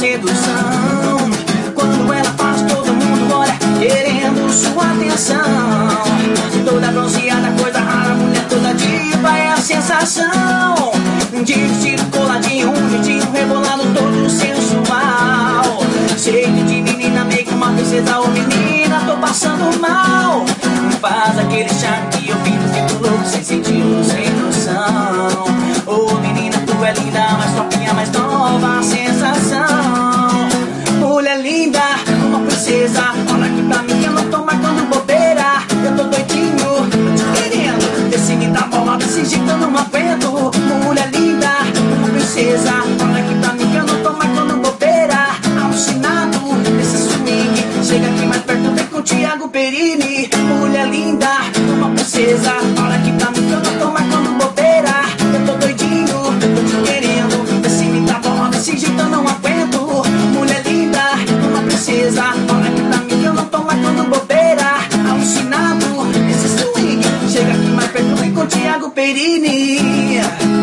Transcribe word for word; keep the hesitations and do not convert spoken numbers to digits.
sedução. Quando ela faz, todo mundo olha, querendo sua atenção. Toda bronzeada, coisa rara, mulher toda diva, é a sensação. De vestido coladinho, um jeitinho rebolado, todo sensual. Cheio de menina, meio que uma princesa. Ô menina, tô passando mal. Faz aquele charme que eu fico, fico louco, sem sentido, sem noção. Ô menina, tu é linda, mais topinha, mais nova, a sensação. Mulher linda, uma princesa, olha aqui pra mim que eu não tô marcando bobeira. Eu tô doidinho, tô te querendo, desse me dá bola, desse jeito eu não aguento. Mulher linda, uma princesa, olha aqui pra mim que eu não tô marcando bobeira. Alucinado, desse swing, chega aqui mais perto, vem com o Thiago Perini. Mulher linda, uma princesa, olha aqui pra mim que eu não tô marcando bobeira. Eu tô doidinho, tô te querendo, desse me dá bola, desse jeito eu não aguento. Mulher linda, uma princesa, olha aqui pra mim que eu não tô marcando bobeira. Alucinado, esse swing, chega aqui mais perto, vem com o Thiago Perini.